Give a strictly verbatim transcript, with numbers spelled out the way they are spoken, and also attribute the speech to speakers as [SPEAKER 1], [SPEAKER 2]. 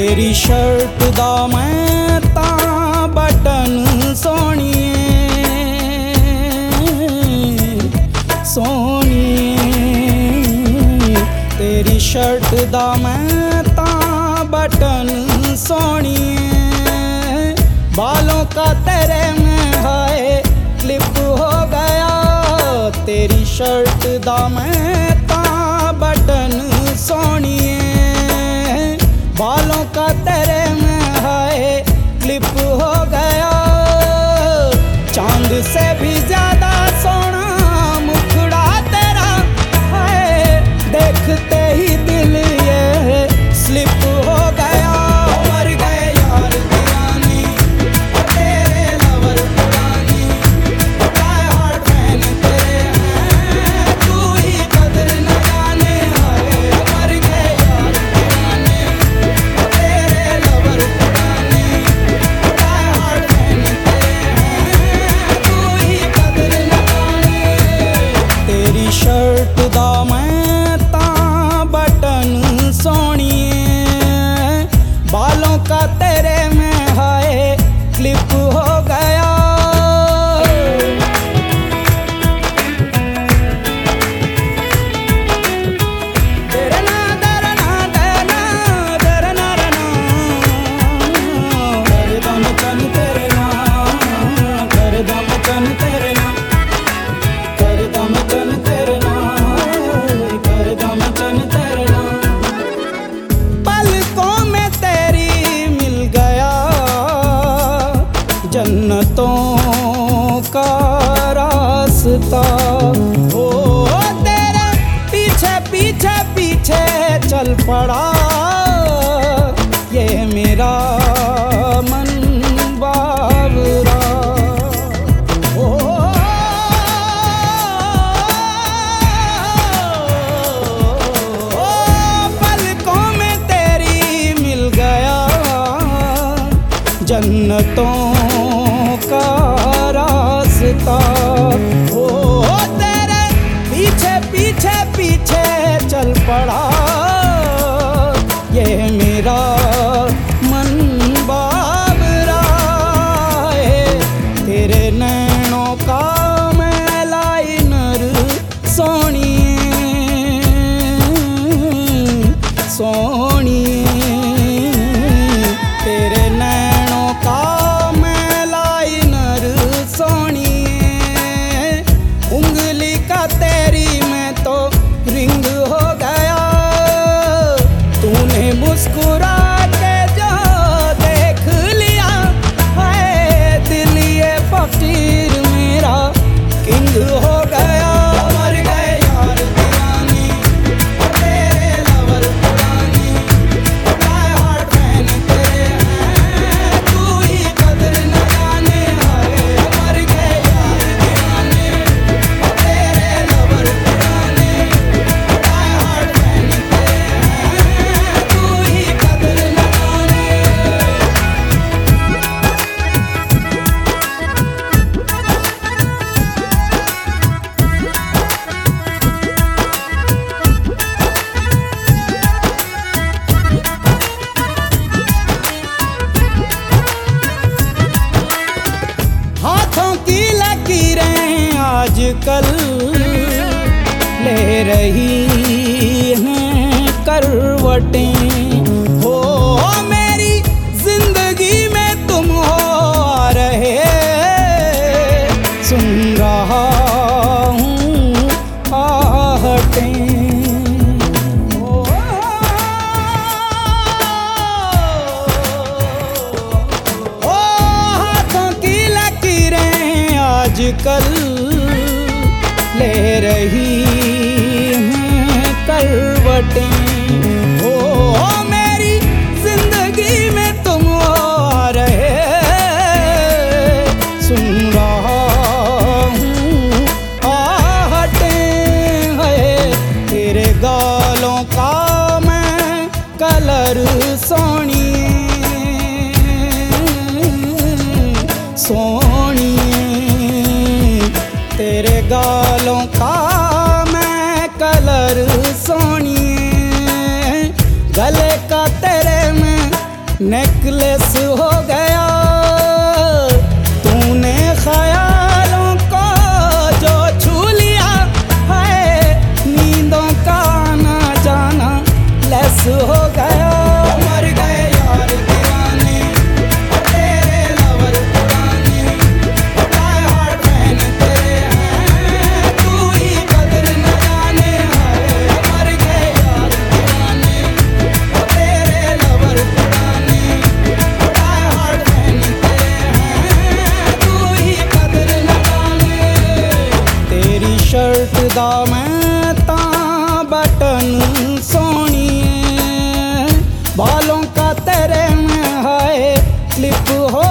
[SPEAKER 1] तेरी शर्ट दा मैं तां बटन सोहणीए सोहणीए तेरी शर्ट दा मैं तां बटन सोहणीए बालों का तेरे में हाय क्लिप हो गया तेरी शर्ट दा मैं तां बटन सोहणीए बालों का तेरे में हाय क्लिप हो गया चांद से भी ज्यादा सोना मुखड़ा तेरा है देखते ही दिल ये स्लिप हो गया मर गए यार दीवानी तेरे लवर पुरानी डाई हार्ड फैन तेरे हैं तू ही कदर न जाने हाय मर गए यार दीवानी तेरे लवर पुरानी डाई हार्ड फैन तेरे हैं तू ही कदर न जाने तेरी शर्ट दा मैं तां बटन सोहणीए बालों का तेरे में हाय क्लिप हो गया तेरे ना तेरे ना तेरे ना तेरे ना रे ना कर दम चन तेरे ना कर दम चन तेरे ना कर दम चन तेरे ना कर दम चन तेरे ना पलकों में तेरी मिल गया जन्नतों का रास्ता ओ तेरे पीछे पीछे पीछे चल पड़ा ये मेरा मन बावरा ओ पलकों में तेरी मिल गया जन्नतों का रास्ता ओ तेरे पीछे पीछे पीछे चल पड़ा ये मेरा मन बावरा है तेरे नैनों का मैं लाइनर सोहणीए सोहणीए तेरे नैनों का मैं लाइनर सोहणीए उंगली का तेरी मैं तो रिंग हो गया तूने मुस्कुरा के जो देख लिया है दिल ये फकीर मेरा किंग हो गया मर गए यार दीवानी तेरे लवर पुरानी डाई हार्ड फैन तेरे हैं तू ही कदर न जाने हाय मर गए यार दीवानी तेरे लवर पुरानी डाई हार्ड फैन तेरे हैं तू ही कदर न जाने हाथों की लकीरें आजकल ले रही हैं करवटें हो मेरी जिंदगी में तुम हो आ रहे सुन रहा हूँ आहटें ओ हाथों की लकीरें आजकल ले रही हैं करवटें ओ मेरी जिंदगी में तुम आ रहे सुन रहा हूँ आहटें है तेरे गालों का मैं कलर सोहणीए सोहणीए तेरे गालों का मैं कलर सोहणीए गले का तेरे में नेकलेस हो गया तूने ख्यालों को जो छू लिया है, नींदों का आना जाना लेस हो गया। मर गए यार दीवाने तेरे लवर पुराने, डाई हार्ड फैन तेरे हैं, तू ही कदर न जाने है। मर गए यार दीवाने तेरे लवर पुराने, डाई हार्ड फैन तेरे हैं, तू ही कदर न जाने। तेरी शर्ट दा मैं तां बटन सोहणीए, बालों का तेरे में है क्लिप हो